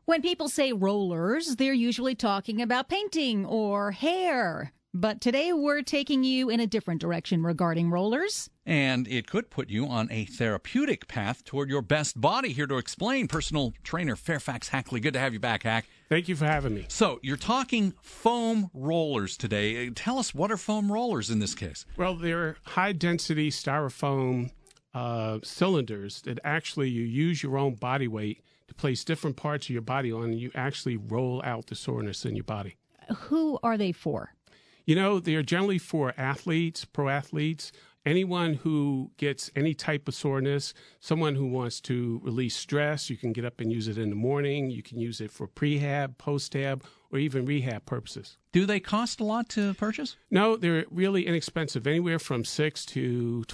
When people say rollers, they're usually talking about painting or hair. But today we're taking you in a different direction regarding rollers. And it could put you on a therapeutic path toward your best body. Here to explain, personal trainer Fairfax Hackley. Good to have you back, Hack. Thank you for having me. So you're talking foam rollers today. Tell us, what are foam rollers in this case? Well, they're high-density styrofoam cylinders that actually you use your own body weight to place different parts of your body on, and you actually roll out the soreness in your body. Who are they for? You know, they're generally for athletes, pro athletes, anyone who gets any type of soreness, someone who wants to release stress. You can get up and use it in the morning. You can use it for prehab, post-hab, or even rehab purposes. Do they cost a lot to purchase? No, they're really inexpensive, anywhere from $6 to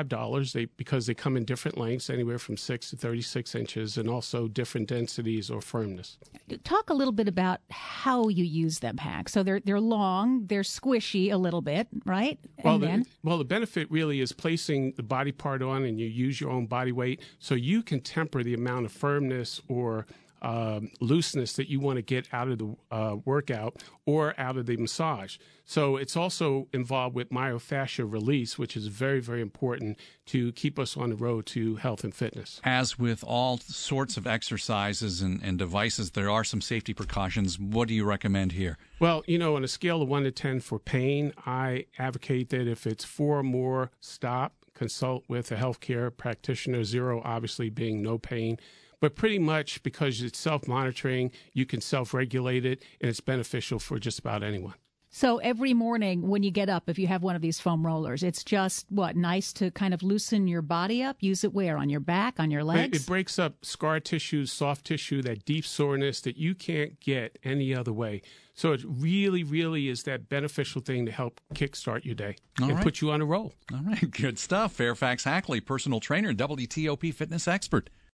$25 because they come in different lengths, anywhere from 6 to 36 inches, and also different densities or firmness. Talk a little bit about how you use them, Hack. So they're long, they're squishy a little bit, right? Well, the benefit really is placing the body part on, and you use your own body weight, so you can temper the amount of firmness or looseness that you want to get out of the workout or out of the massage. So it's also involved with myofascial release, which is very, very important to keep us on the road to health and fitness. As with all sorts of exercises and devices, there are some safety precautions. What do you recommend here? Well, you know, on a scale of 1 to 10 for pain, I advocate that if it's 4 or more, stop, consult with a healthcare practitioner, 0 obviously being no pain. But pretty much because it's self-monitoring, you can self-regulate it, and it's beneficial for just about anyone. So every morning when you get up, if you have one of these foam rollers, it's just, nice to kind of loosen your body up? Use it where? On your back, on your legs? It breaks up scar tissue, soft tissue, that deep soreness that you can't get any other way. So it really, really is that beneficial thing to help kickstart your day and put you on a roll. All right, good stuff. Fairfax Hackley, personal trainer, WTOP fitness expert.